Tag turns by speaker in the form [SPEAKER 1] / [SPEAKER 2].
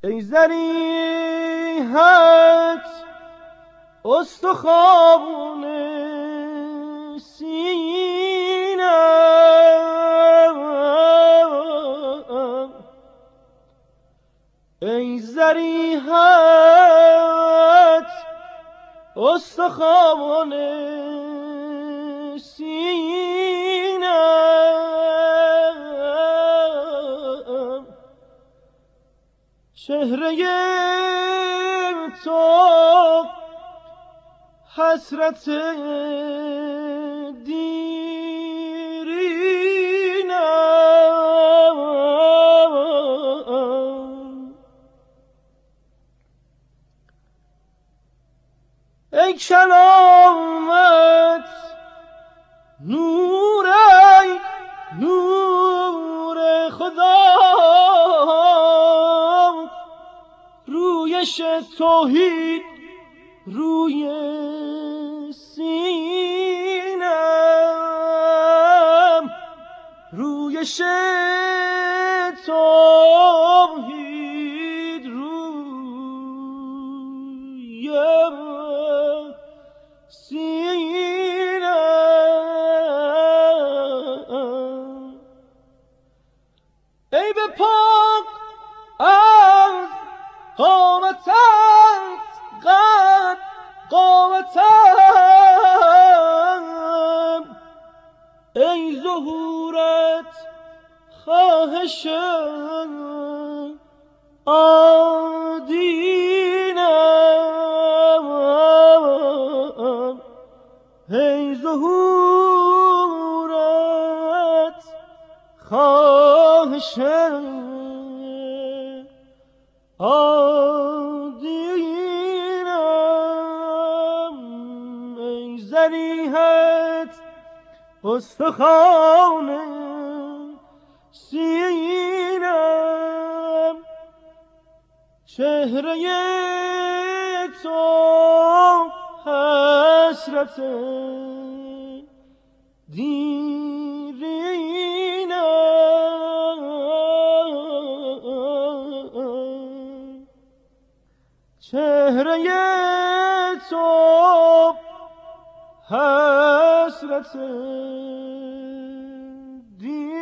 [SPEAKER 1] ای ذریحت استخوان سینم، ای ذریحت استخوان سینم، چهره تو حسرت دیرینم، ای کلامت نور، ای نور خدا، رویش توحید روی سینم، رویش توحید روی سینم، ای به پاک از قامتت قد قامتم، ای ظهورت خواهش آدینم، ای ظهورت خواهش آدینم، ای ذریحت استخوان سینم، چهره تو حسرت دیرینم، چهره تو حسرت دیرینم.